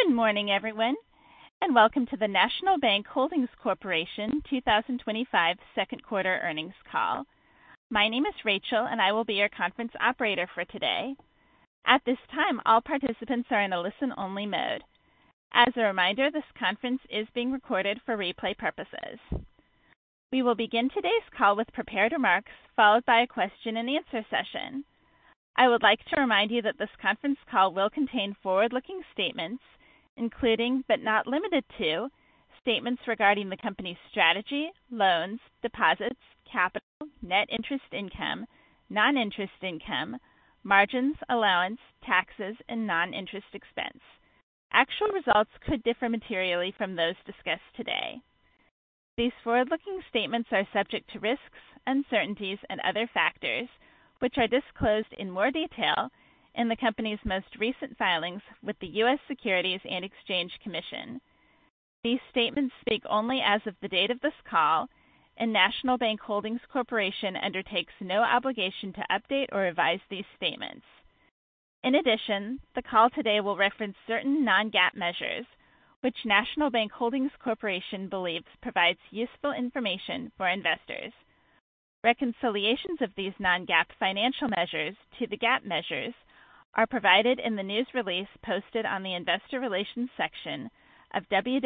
Good morning, everyone, and welcome to the National Bank Holdings Corporation 2025 second quarter earnings call. My name is Rachel, and I will be your conference operator for today. At this time, all participants are in a listen-only mode. As a reminder, this conference is being recorded for replay purposes. We will begin today's call with prepared remarks, followed by a question-and-answer session. I would like to remind you that this conference call will contain forward-looking statements, including, but not limited to, statements regarding the company's strategy, loans, deposits, capital, net interest income, non-interest income, margins, allowance, taxes, and non-interest expense. Actual results could differ materially from those discussed today. These forward-looking statements are subject to risks, uncertainties, and other factors, which are disclosed in more detail in the company's most recent filings with the U.S. Securities and Exchange Commission. These statements speak only as of the date of this call, and National Bank Holdings Corporation undertakes no obligation to update or revise these statements. In addition, the call today will reference certain non-GAAP measures, which National Bank Holdings Corporation believes provides useful information for investors. Reconciliations of these non-GAAP financial measures to the GAAP measures are provided in the news release posted on the Investor Relations section of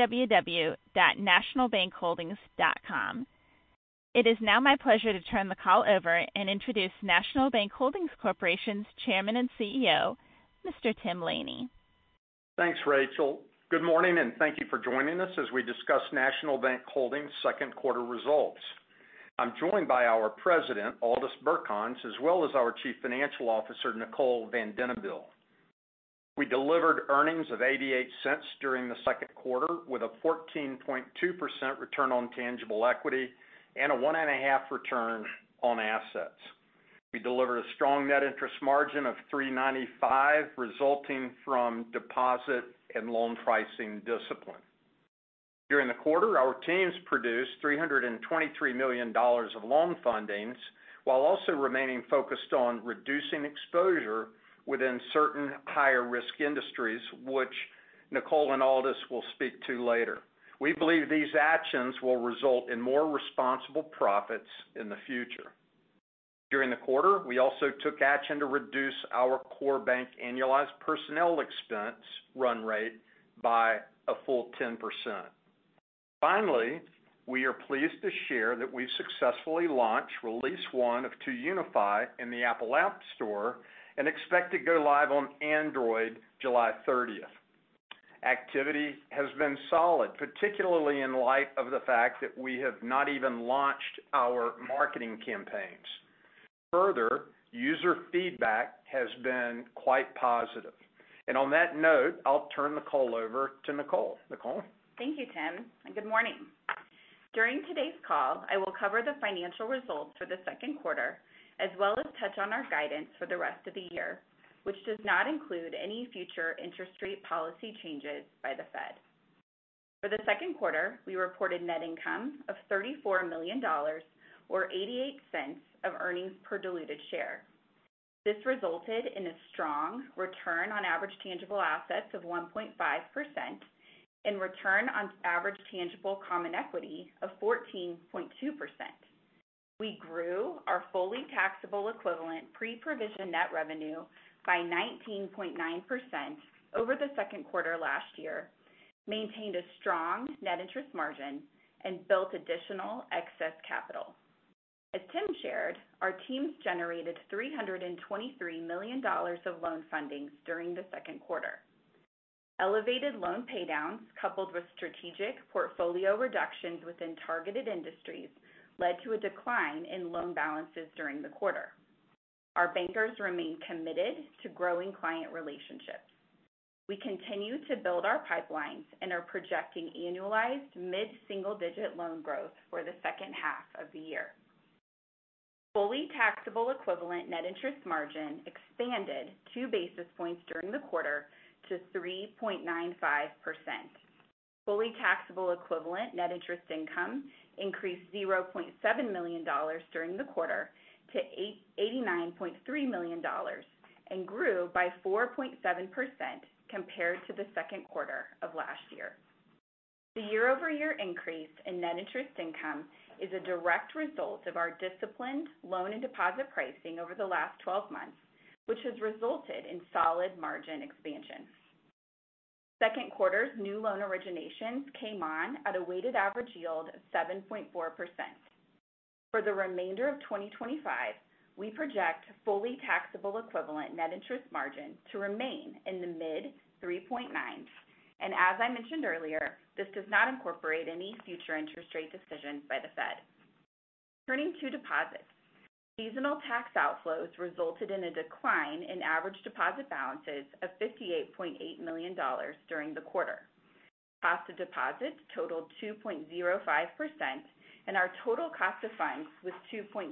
www.nationalbankholdings.com. It is now my pleasure to turn the call over and introduce National Bank Holdings Corporation's Chairman and CEO, Mr. Tim Laney. Thanks, Rachel. Good morning, and thank you for joining us as we discuss National Bank Holdings' second quarter results. I'm joined by our President, Aldis Birkans, as well as our Chief Financial Officer, Nicole Van Denneville. We delivered earnings of 88 cents during the second quarter with a 14.2% return on tangible equity and a 1.5% return on assets. We delivered a strong net interest margin of 3.95%, resulting from deposit and loan pricing discipline. During the quarter, our teams produced $323 million of loan fundings, while also remaining focused on reducing exposure within certain higher-risk industries, which Nicole and Aldis will speak to later. We believe these actions will result in more responsible profits in the future. During the quarter, we also took action to reduce our core bank annualized personnel expense run rate by a full 10%. Finally, we are pleased to share that we've successfully launched Release 1 of 2UniFi in the Apple App Store and expect to go live on Android July 30th. Activity has been solid, particularly in light of the fact that we have not even launched our marketing campaigns. Further, user feedback has been quite positive. And on that note, I'll turn the call over to Nicole. Nicole? Thank you, Tim, and good morning. During today's call, I will cover the financial results for the second quarter, as well as touch on our guidance for the rest of the year, which does not include any future interest rate policy changes by the Fed. For the second quarter, we reported net income of $34 million, or 88 cents of earnings per diluted share. This resulted in a strong return on average tangible assets of 1.5%, and return on average tangible common equity of 14.2%. We grew our fully taxable equivalent pre-provision net revenue by 19.9% over the second quarter last year, maintained a strong net interest margin, and built additional excess capital. As Tim shared, our teams generated $323 million of loan fundings during the second quarter. Elevated loan paydowns, coupled with strategic portfolio reductions within targeted industries, led to a decline in loan balances during the quarter. Our bankers remain committed to growing client relationships. We continue to build our pipelines and are projecting annualized mid-single-digit loan growth for the second half of the year. Fully taxable equivalent net interest margin expanded 2 basis points during the quarter to 3.95%. Fully taxable equivalent net interest income increased $0.7 million during the quarter to $89.3 million and grew by 4.7% compared to the second quarter of last year. The year-over-year increase in net interest income is a direct result of our disciplined loan and deposit pricing over the last 12 months, which has resulted in solid margin expansion. Second quarter's new loan originations came on at a weighted average yield of 7.4%. For the remainder of 2025, we project fully taxable equivalent net interest margin to remain in the mid 3.9s, and as I mentioned earlier, this does not incorporate any future interest rate decisions by the Fed. Turning to deposits, seasonal tax outflows resulted in a decline in average deposit balances of $58.8 million during the quarter. Cost of deposits totaled 2.05%, and our total cost of funds was 2.09%.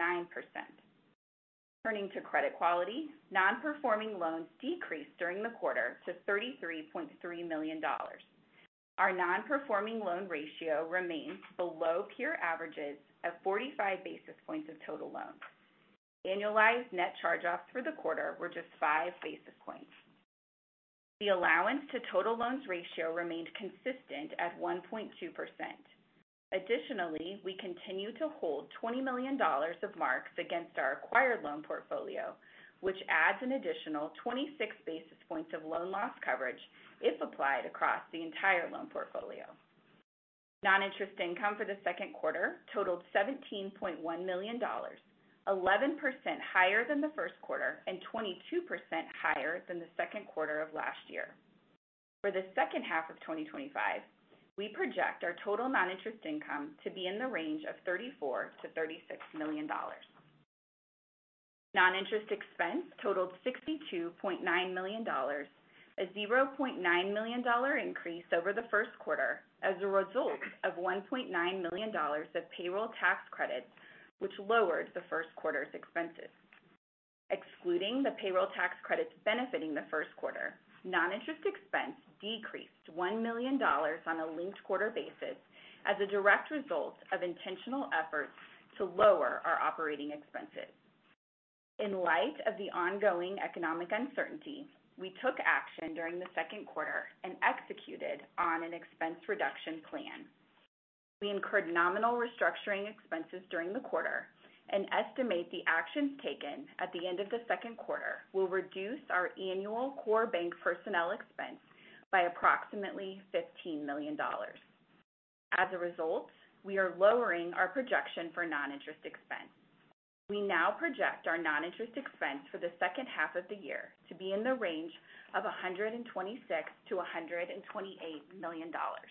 Turning to credit quality, non-performing loans decreased during the quarter to $33.3 million. Our non-performing loan ratio remains below peer averages at 45 basis points of total loans. Annualized net charge-offs for the quarter were just 5 basis points. The allowance to total loans ratio remained consistent at 1.2%. Additionally, we continue to hold $20 million of marks against our acquired loan portfolio, which adds an additional 26 basis points of loan loss coverage if applied across the entire loan portfolio. Non-interest income for the second quarter totaled $17.1 million, 11% higher than the first quarter and 22% higher than the second quarter of last year. For the second half of 2025, we project our total non-interest income to be in the range of $34 to $36 million. Non-interest expense totaled $62.9 million, a $0.9 million increase over the first quarter as a result of $1.9 million of payroll tax credits, which lowered the first quarter's expenses. Excluding the payroll tax credits benefiting the first quarter, non-interest expense decreased $1 million on a linked quarter basis as a direct result of intentional efforts to lower our operating expenses. In light of the ongoing economic uncertainty, we took action during the second quarter and executed on an expense reduction plan. We incurred nominal restructuring expenses during the quarter and estimate the actions taken at the end of the second quarter will reduce our annual core bank personnel expense by approximately $15 million. As a result, we are lowering our projection for non-interest expense. We now project our non-interest expense for the second half of the year to be in the range of $126 to $128 million.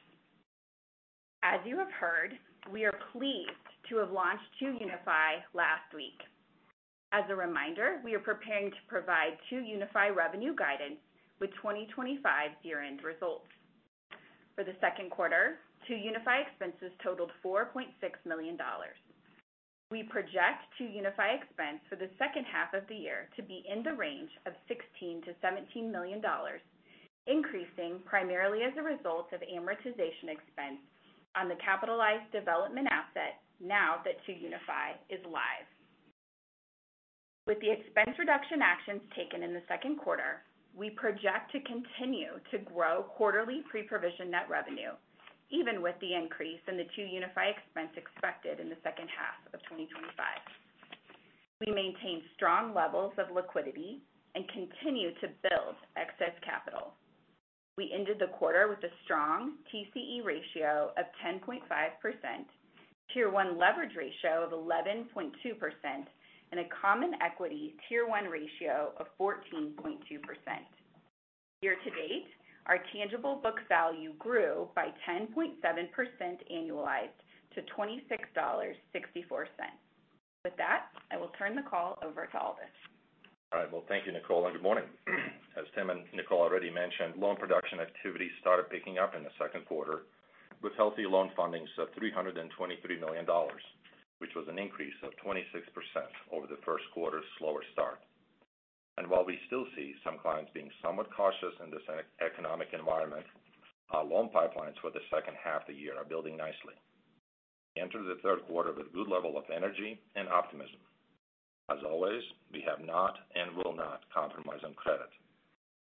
As you have heard, we are pleased to have launched 2UniFi last week. As a reminder, we are preparing to provide 2UniFi revenue guidance with 2025 year-end results. For the second quarter, 2UniFi expenses totaled $4.6 million. We project 2UniFi expense for the second half of the year to be in the range of $16 to $17 million, increasing primarily as a result of amortization expense on the capitalized development asset now that 2UniFi is live. With the expense reduction actions taken in the second quarter, we project to continue to grow quarterly pre-provision net revenue, even with the increase in the 2UniFi expense expected in the second half of 2025. We maintain strong levels of liquidity and continue to build excess capital. We ended the quarter with a strong TCE ratio of 10.5%, Tier 1 leverage ratio of 11.2%, and a common equity Tier 1 ratio of 14.2%. Year to date, our tangible book value grew by 10.7% annualized to $26.64. With that, I will turn the call over to Aldis. All right. Well, thank you, Nicole, and good morning. As Tim and Nicole already mentioned, loan production activity started picking up in the second quarter with healthy loan fundings of $323 million, which was an increase of 26% over the first quarter's slower start. And while we still see some clients being somewhat cautious in this economic environment, our loan pipelines for the second half of the year are building nicely. We entered the third quarter with a good level of energy and optimism. As always, we have not and will not compromise on credit.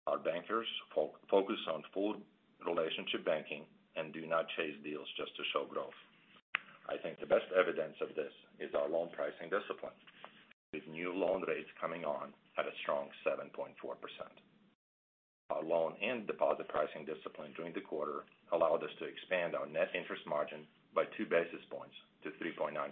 Our bankers focus on full relationship banking and do not chase deals just to show growth. I think the best evidence of this is our loan pricing discipline, with new loan rates coming on at a strong 7.4%. Our loan and deposit pricing discipline during the quarter allowed us to expand our net interest margin by 2 basis points to 3.95%.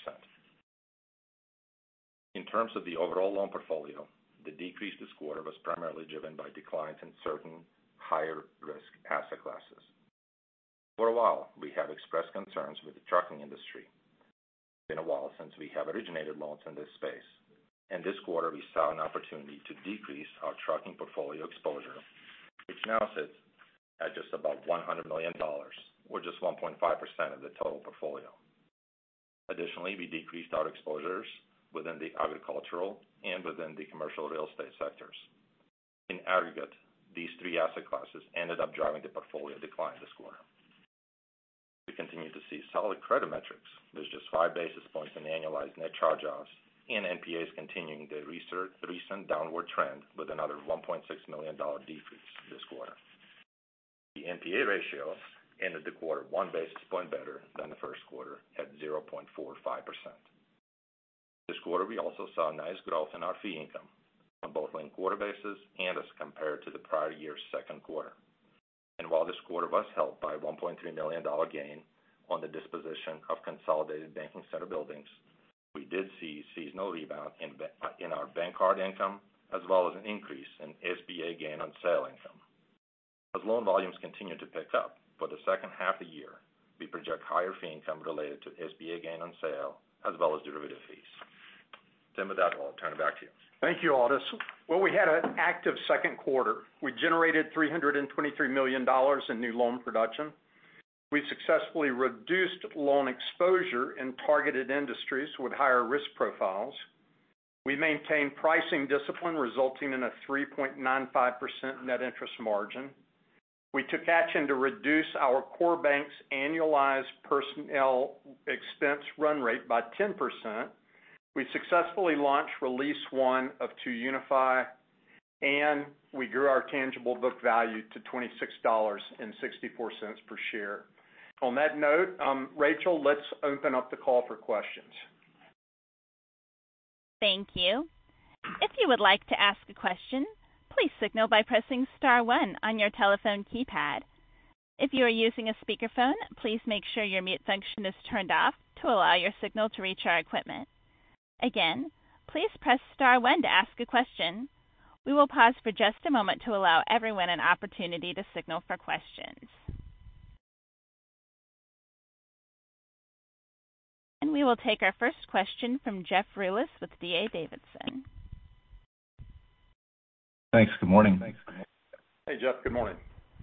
In terms of the overall loan portfolio, the decrease this quarter was primarily driven by declines in certain higher risk asset classes. For a while, we have expressed concerns with the trucking industry. It's been a while since we have originated loans in this space, and this quarter we saw an opportunity to decrease our trucking portfolio exposure, which now sits at just about $100 million, or just 1.5% of the total portfolio. Additionally, we decreased our exposures within the agricultural and within the commercial real estate sectors. In aggregate, these three asset classes ended up driving the portfolio decline this quarter. We continue to see solid credit metrics. There's just 5 basis points in annualized net charge-offs, and NPAs continuing the recent downward trend with another $1.6 million decrease this quarter. The NPA ratio ended the quarter 1 basis point better than the first quarter at 0.45%. This quarter, we also saw nice growth in our fee income on both linked quarter basis and as compared to the prior year's second quarter. And while this quarter was helped by a $1.3 million gain on the disposition of consolidated banking center buildings, we did see seasonal rebound in our bank card income, as well as an increase in SBA gain on sale income. As loan volumes continue to pick up for the second half of the year, we project higher fee income related to SBA gain on sale, as well as derivative fees. Tim, with that, I'll turn it back to you. Thank you, Aldis. Well, we had an active second quarter. We generated $323 million in new loan production. We successfully reduced loan exposure in targeted industries with higher risk profiles. We maintained pricing discipline, resulting in a 3.95% net interest margin. We took action to reduce our core bank's annualized personnel expense run rate by 10%. We successfully launched Release 1 of 2UniFi, and we grew our tangible book value to $26.64 per share. On that note, Rachel, let's open up the call for questions. Thank you. If you would like to ask a question, please signal by pressing star 1 on your telephone keypad. If you are using a speakerphone, please make sure your mute function is turned off to allow your signal to reach our equipment. Again, please press star 1 to ask a question. We will pause for just a moment to allow everyone an opportunity to signal for questions. And we will take our first question from Jeff Rulis with D.A. Davidson. Thanks. Good morning. Hey, Jeff. Good morning.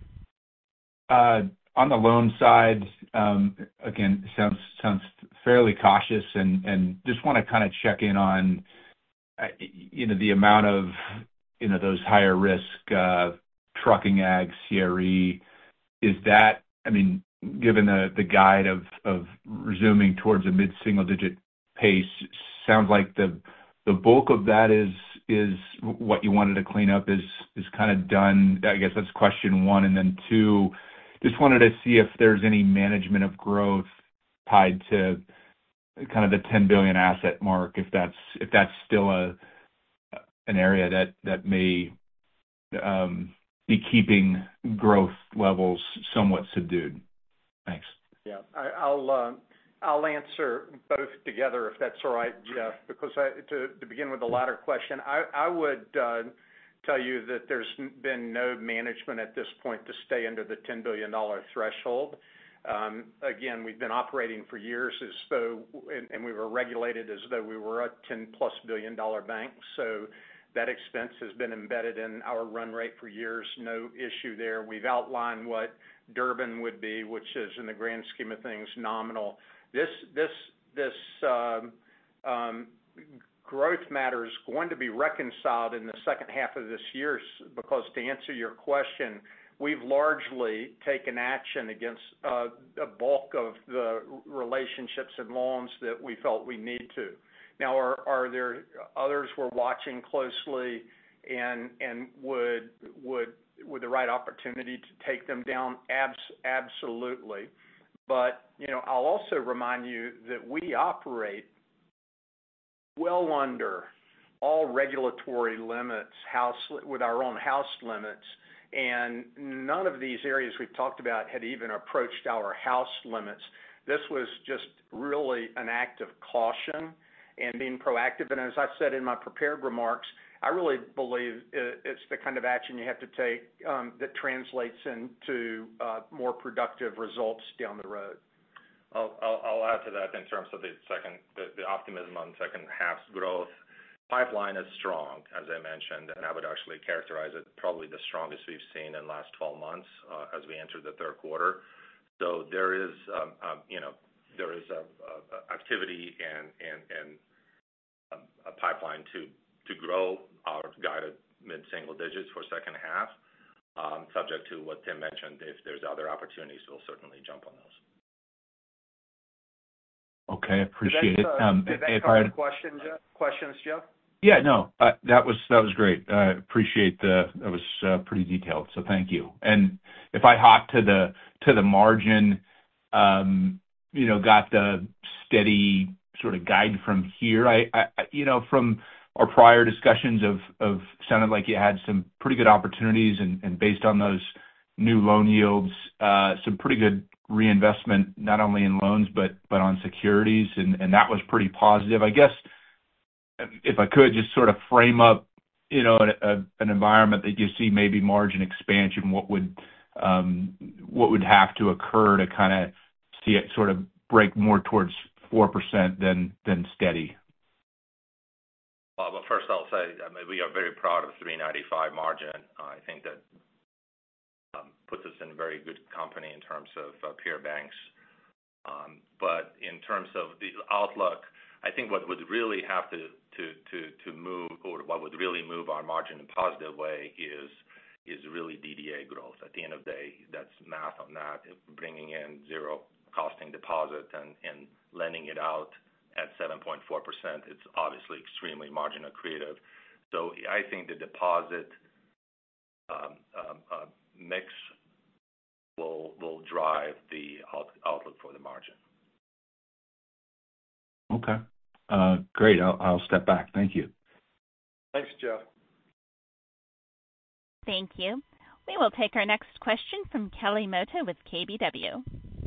On the loan side, again, sounds fairly cautious, and just want to kind of check in on, the amount of, those higher risk trucking, ag, CRE. Is that, given the guide of resuming towards a mid-single digit pace, sounds like the bulk of that is what you wanted to clean up is kind of done. I guess that's question 1, and then 2. Just wanted to see if there's any management of growth tied to kind of the $10 billion asset mark, if that's still an area that may be keeping growth levels somewhat subdued. Thanks. Yeah, I'll answer both together if that's all right, Jeff. Because to begin with the latter question, I would tell you that there's been no management at this point to stay under the $10 billion threshold. Again, we've been operating for years as though, and we were regulated as though we were a $10+ billion bank. So that expense has been embedded in our run rate for years. No issue there. We've outlined what Durbin would be, which is, in the grand scheme of things, nominal. This growth matter is going to be reconciled in the second half of this year, because to answer your question, we've largely taken action against a bulk of the relationships and loans that we felt we need to. Now, are there others we're watching closely? and would the right opportunity to take them down? Absolutely. But, I'll also remind you that we operate well under all regulatory limits with our own house limits, and none of these areas we've talked about had even approached our house limits. This was just really an act of caution and being proactive. And as I said in my prepared remarks, I really believe it's the kind of action you have to take that translates into more productive results down the road. I'll add to that in terms of the optimism on second half's growth. Pipeline is strong, as I mentioned, and I would actually characterize it probably the strongest we've seen in the last 12 months as we enter the third quarter. So there is activity and a pipeline to grow our guided mid-single digits for second half, subject to what Tim mentioned. If there's other opportunities, we'll certainly jump on those. Okay, appreciate it. Did that cover the questions, Jeff? Yeah, no, that was great. Appreciate that was pretty detailed. So thank you. And if I hop to the margin, got the steady sort of guide from here. I from our prior discussions of sounded like you had some pretty good opportunities and based on those new loan yields, some pretty good reinvestment, not only in loans, but on securities. And that was pretty positive. I guess if I could just sort of frame up, an environment that you see maybe margin expansion, what would have to occur to kind of see it sort of break more towards 4% than steady? Well, first I'll say, we are very proud of 395 margin. I think that puts us in very good company in terms of peer banks. But in terms of the outlook, I think what would really have to move, or what would really move our margin in a positive way is really DDA growth. At the end of the day, that's math on that. Bringing in zero costing deposit and lending it out at 7.4%, it's obviously extremely margin accretive. So I think the deposit mix will drive the outlook for the margin. Okay. Great. I'll step back. Thank you. Thanks, Jeff. Thank you. We will take our next question from Kelly Motta with KBW.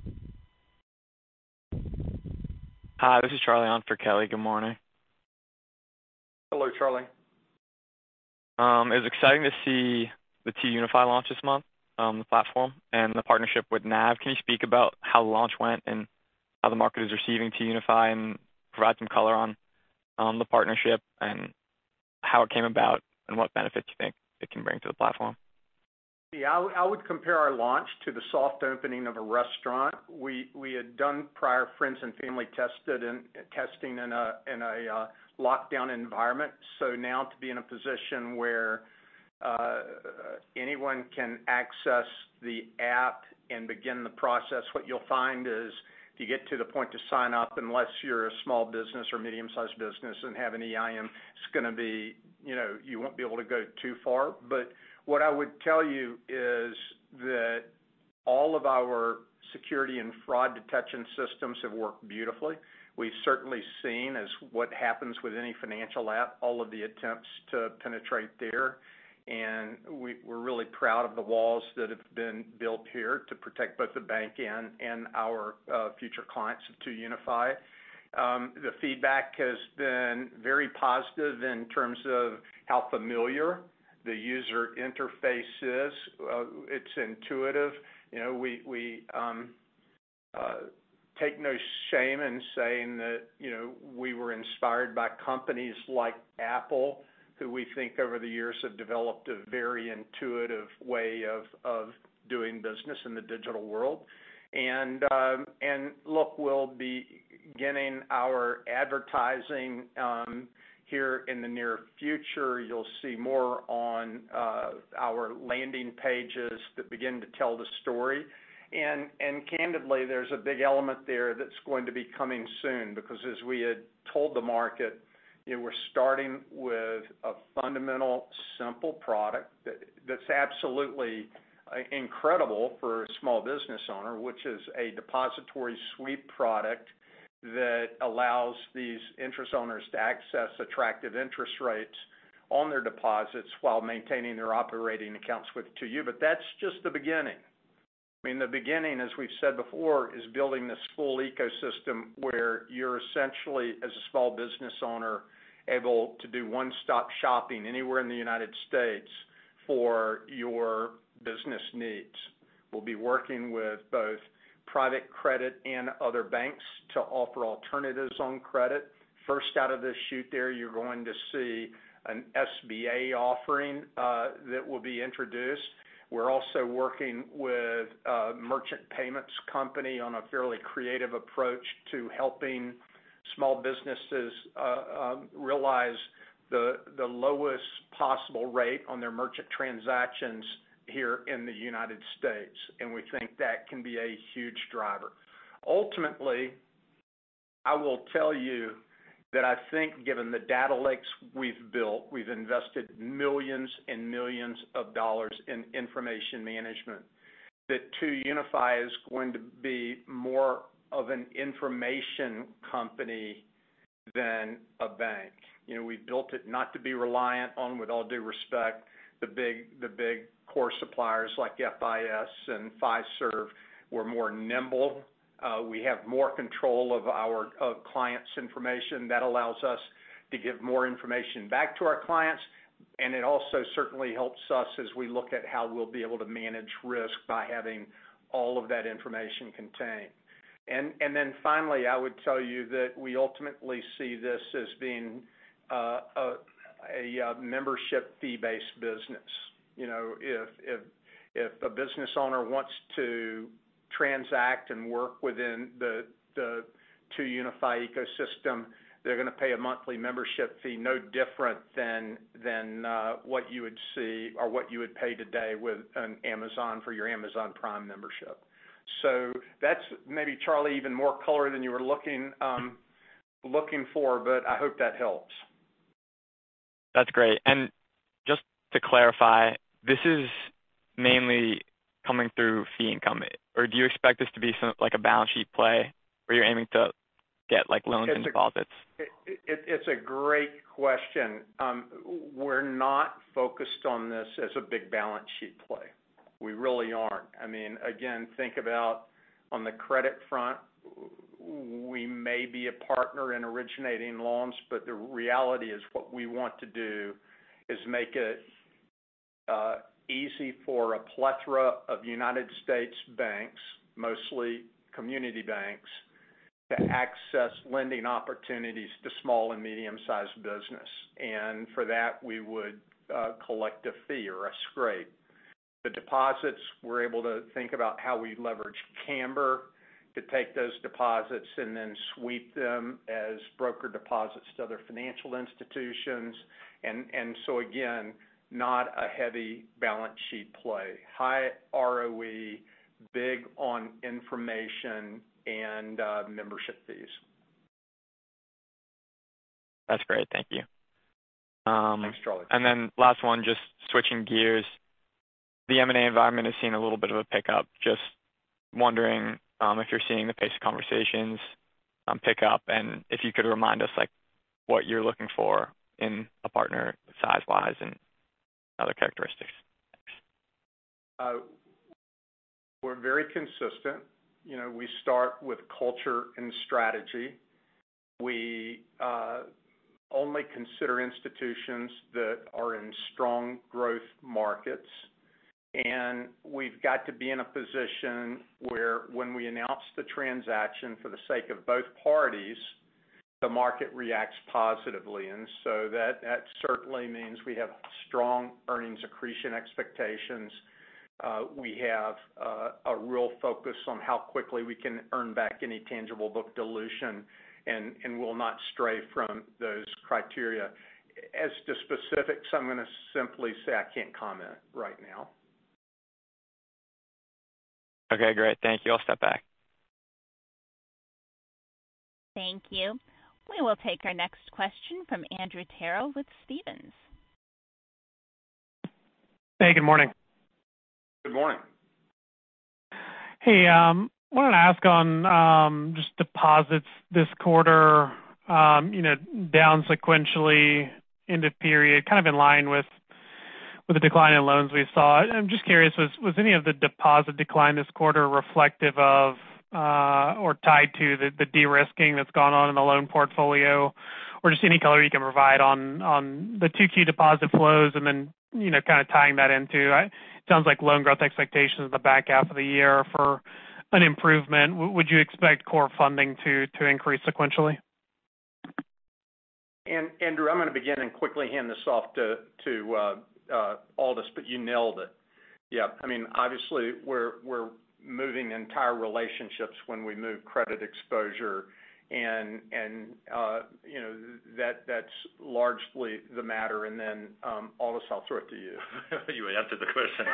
Hi, this is Charlie on for Kelly. Good morning. Hello, Charlie. It was exciting to see the 2UniFi launch this month, the platform, and the partnership with NAB. Can you speak about how the launch went and how the market is receiving 2UniFi and provide some color on the partnership and how it came about and what benefits you think it can bring to the platform? Yeah, I would compare our launch to the soft opening of a restaurant. We had done prior friends and family testing in a lockdown environment. So now to be in a position where anyone can access the app and begin the process, what you'll find is if you get to the point to sign up, unless you're a small business or medium-sized business and have an EIN, it's going to be, you won't be able to go too far. But what I would tell you is that all of our security and fraud detection systems have worked beautifully. We've certainly seen, as what happens with any financial app, all of the attempts to penetrate there. And we're really proud of the walls that have been built here to protect both the bank and our future clients of 2UniFi. The feedback has been very positive in terms of how familiar the user interface is. It's intuitive. We take no shame in saying that, we were inspired by companies like Apple, who we think over the years have developed a very intuitive way of doing business in the digital world. And look, we'll be beginning our advertising here in the near future. You'll see more on our landing pages that begin to tell the story. And candidly, there's a big element there that's going to be coming soon, because as we had told the market, We're starting with a fundamental, simple product that's absolutely incredible for a small business owner, which is a depository sweep product that allows these interest owners to access attractive interest rates on their deposits while maintaining their operating accounts with 2U. But that's just the beginning. I mean, the beginning, as we've said before, is building this full ecosystem where you're essentially, as a small business owner, able to do one-stop shopping anywhere in the United States for your business needs. We'll be working with both private credit and other banks to offer alternatives on credit. First out of this chute there, you're going to see an SBA offering that will be introduced. We're also working with a merchant payments company on a fairly creative approach to helping small businesses realize the lowest possible rate on their merchant transactions here in the United States, and we think that can be a huge driver. Ultimately, I will tell you that I think given the data lakes we've built, we've invested millions and millions of dollars in information management, that 2UniFi is going to be more of an information company than a bank. We've built it not to be reliant on, with all due respect, the big core suppliers like FIS and Fiserv. We're more nimble. We have more control of our clients' information. That allows us to give more information back to our clients, and it also certainly helps us as we look at how we'll be able to manage risk by having all of that information contained. And then finally, I would tell you that we ultimately see this as being a membership fee-based business. If a business owner wants to transact and work within the 2UniFi ecosystem, they're going to pay a monthly membership fee, no different than what you would see or what you would pay today with an Amazon for your Amazon Prime membership. So that's maybe, Charlie, even more color than you were looking for, but I hope that helps. That's great. And just to clarify, this is mainly coming through fee income, or do you expect this to be like a balance sheet play where you're aiming to get like loans and deposits? It's a great question. We're not focused on this as a big balance sheet play. We really aren't. I mean, again, think about on the credit front, we may be a partner in originating loans, but the reality is what we want to do is make it easy for a plethora of United States banks, mostly community banks, to access lending opportunities to small and medium-sized business. And for that, we would collect a fee or a scrape. The deposits, we're able to think about how we leverage Camber to take those deposits and then sweep them as broker deposits to other financial institutions. And so, again, not a heavy balance sheet play. High ROE, big on information and membership fees. That's great. Thank you. Thanks, Charlie. And then last one, just switching gears. The M&A environment has seen a little bit of a pickup. Just wondering if you're seeing the pace of conversations pick up, and if you could remind us like what you're looking for in a partner size-wise and other characteristics. We're very consistent. We start with culture and strategy. We only consider institutions that are in strong growth markets. And we've got to be in a position where when we announce the transaction for the sake of both parties, the market reacts positively. And so that certainly means we have strong earnings accretion expectations. We have a real focus on how quickly we can earn back any tangible book dilution and will not stray from those criteria. As to specifics, I'm going to simply say I can't comment right now. Okay, great. Thank you. I'll step back. Thank you. We will take our next question from Andrew Terrell with Stephens. Hey, good morning. Good morning. Hey, wanted to ask on just deposits this quarter, down sequentially end of period, kind of in line with the decline in loans we saw. I'm just curious, was any of the deposit decline this quarter reflective of or tied to the de-risking that's gone on in the loan portfolio, or just any color you can provide on the 2Q deposit flows and then, kind of tying that into, it sounds like loan growth expectations in the back half of the year for an improvement. Would you expect core funding to increase sequentially? And Andrew, I'm going to begin and quickly hand this off to Aldis, but you nailed it. Yeah, I mean, obviously we're moving entire relationships when we move credit exposure, and that's largely the matter. And then Aldis, I'll throw it to you. You answered the question.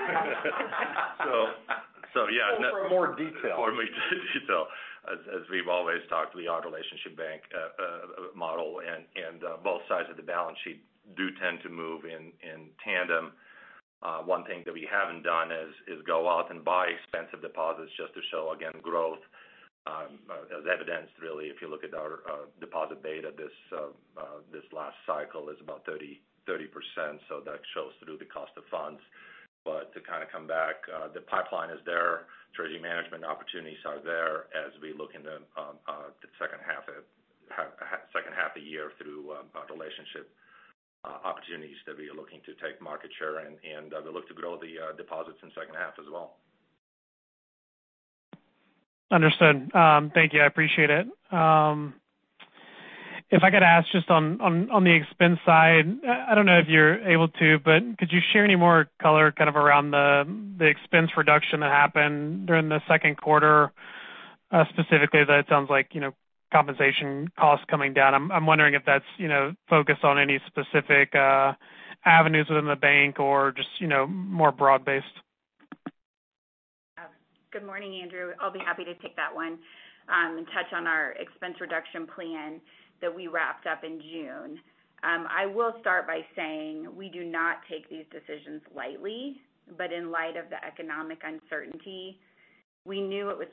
so yeah. For more detail. For more detail. As we've always talked, we are a relationship bank model, and both sides of the balance sheet do tend to move in tandem. One thing that we haven't done is go out and buy expensive deposits just to show, again, growth, as evidenced really if you look at our deposit beta this last cycle is about 30%, so that shows through the cost of funds. But to kind of come back, the pipeline is there, treasury management opportunities are there as we look into the second half of the year through relationship opportunities that we are looking to take market share and we look to grow the deposits in second half as well. Understood. Thank you. I appreciate it. If I could ask just on the expense side, I don't know if you're able to, but could you share any more color kind of around the expense reduction that happened during the second quarter? Specifically, that it sounds like, compensation costs coming down. I'm wondering if that's, focused on any specific avenues within the bank or just, more broad-based. Good morning, Andrew. I'll be happy to take that one and touch on our expense reduction plan that we wrapped up in June. I will start by saying we do not take these decisions lightly, but in light of the economic uncertainty, we knew it was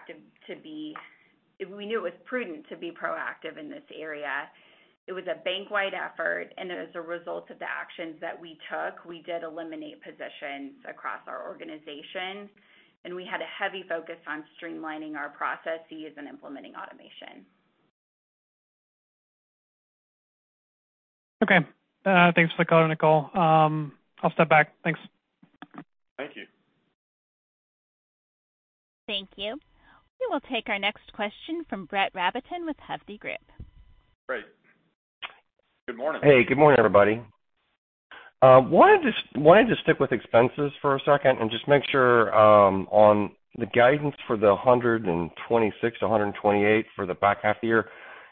prudent to be proactive in this area. It was a bank-wide effort, and as a result of the actions that we took, we did eliminate positions across our organization, and we had a heavy focus on streamlining our processes and implementing automation. Okay. Thanks for the color, Nicole. I'll step back. Thanks. Thank you. Thank you. We will take our next question from Brett Rabatin with Hovde Group. Great. Good morning. Hey, good morning, everybody. Wanted to stick with expenses for a second and just make sure on the guidance for the 126 to 128 for the back half of the year.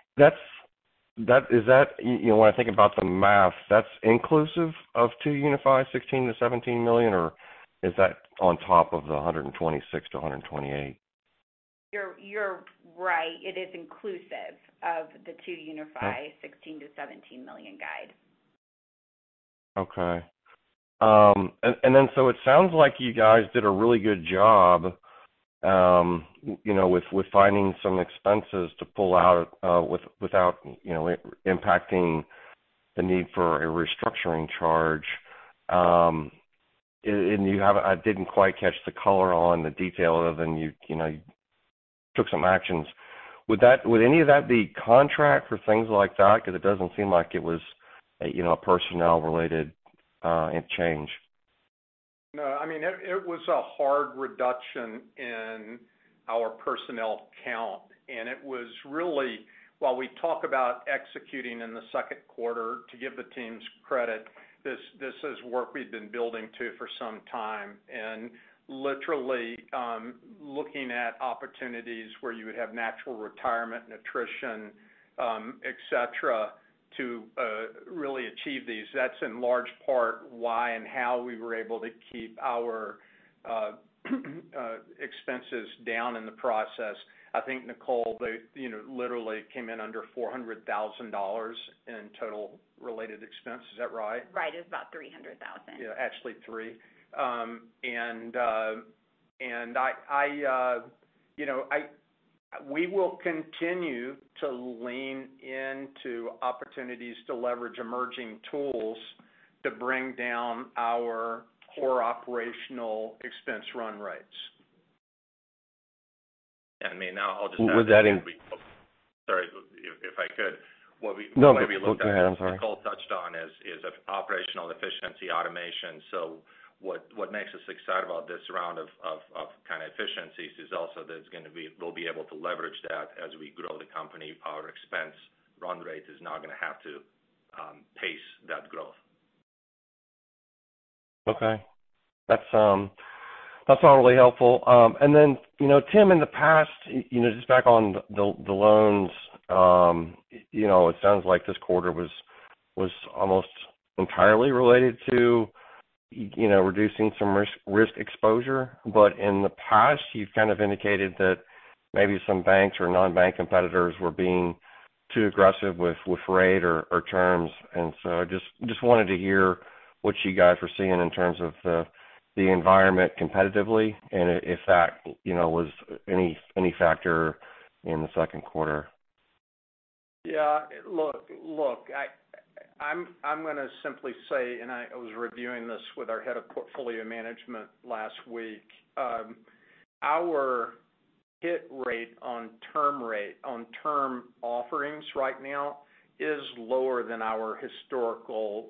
Is that when I think about the math, that's inclusive of 2UniFi, $16 to $17 million, or is that on top of the 126 to 128? You're right. It is inclusive of the 2UniFi 16 to 17 million guide. Okay. And then so it sounds like you guys did a really good job, with finding some expenses to pull out without impacting the need for a restructuring charge. And I didn't quite catch the color on the detail other than you took some actions. Would any of that be contract or things like that? Because it doesn't seem like it was a personnel related change. No, I mean, it was a hard reduction in our personnel count, and it was really, while we talk about executing in the second quarter, to give the teams credit, this is work we've been building to for some time, and literally looking at opportunities where you would have natural retirement and attrition, et cetera, to really achieve these. That's in large part why and how we were able to keep our expenses down in the process. I think, Nicole, they literally came in under $400,000 in total related expense. Is that right? Right, it's about $300,000. Yeah, actually $3. We will continue to lean into opportunities to leverage emerging tools to bring down our core operational expense run rates. And now I'll just add sorry, if I could. Go ahead, I'm sorry. Nicole touched on is operational efficiency, automation. So what makes us excited about this round of kind of efficiencies is also that we'll be able to leverage that as we grow the company. Our expense run rate is now going to have to pace that growth. Okay, that's all really helpful. And then Tim, in the past, just back on the loans, it sounds like this quarter was almost entirely related to reducing some risk exposure. But in the past, you've kind of indicated that maybe some banks or non-bank competitors were being too aggressive with rate or terms. And so I just wanted to hear what you guys were seeing in terms of the environment competitively, and if that was any factor in the second quarter. Yeah, look, I'm going to simply say, and I was reviewing this with our head of portfolio management last week. Our hit rate on term offerings right now is lower than our historical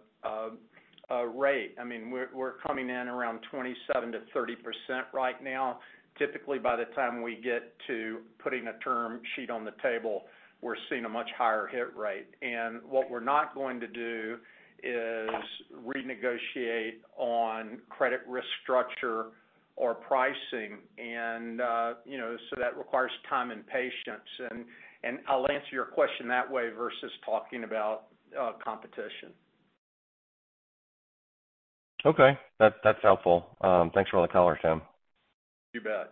rate. I mean, we're coming in around 27 to 30% right now. Typically, by the time we get to putting a term sheet on the table, we're seeing a much higher hit rate. And what we're not going to do is renegotiate on credit risk structure or pricing, and so that requires time and patience. And I'll answer your question that way versus talking about competition. Okay, that's helpful. Thanks for all the color, Tim. You bet.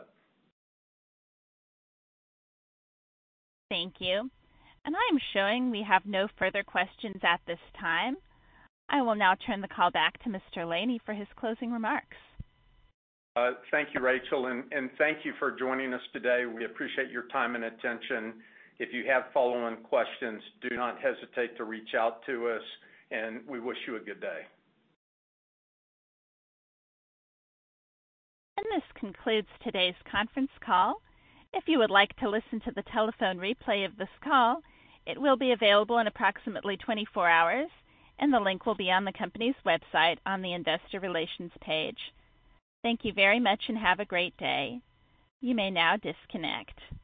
Thank you. And I'm showing we have no further questions at this time. I will now turn the call back to Mr. Laney for his closing remarks. Thank you, Rachel, and thank you for joining us today. We appreciate your time and attention. If you have follow-on questions, do not hesitate to reach out to us, and we wish you a good day. And this concludes today's conference call. If you would like to listen to the telephone replay of this call, it will be available in approximately 24 hours, and the link will be on the company's website on the Investor Relations page. Thank you very much and have a great day. You may now disconnect.